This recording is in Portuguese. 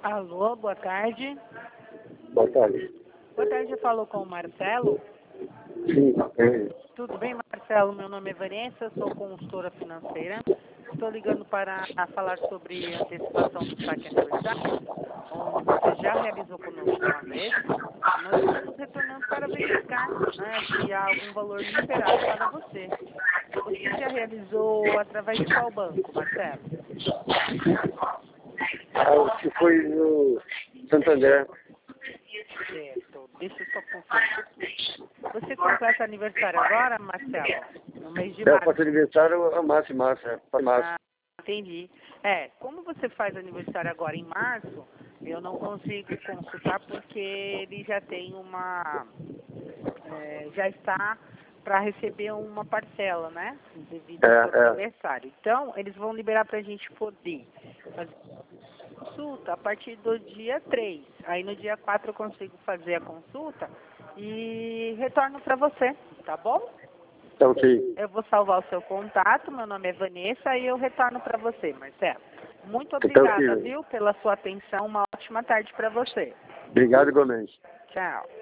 Alô, boa tarde. Boa tarde. Boa tarde, eu falo com o Marcelo. Sim, Tudo bem, Marcelo? Meu nome é Vanessa, sou consultora financeira. Estou ligando para falar sobre antecipação do saque aniversário, onde você já realizou conosco uma vez. Nós estamos retornando para verificar, né, se há algum valor liberado para você. Você já realizou através de qual banco, Marcelo? acho que foi no Santander. Certo. Deixa eu só confirmar. Você completa aniversário agora, Marcelo? No mês de Eu março. faço aniversário a março, março. Ah, entendi. Como você faz aniversário agora em março, eu não consigo consultar porque ele já tem já está para receber uma parcela, né? Devido ao seu aniversário. Então, eles vão liberar para a gente poder fazer consulta a partir do dia 3. Aí no dia 4 eu consigo fazer a consulta e retorno para você, tá bom? Tá ok. Eu vou salvar o seu contato, meu nome é Vanessa e eu retorno para você, Marcelo. Muito Tá obrigada, ok. viu, pela sua atenção. Uma ótima tarde para você. Obrigado igualmente. Tchau.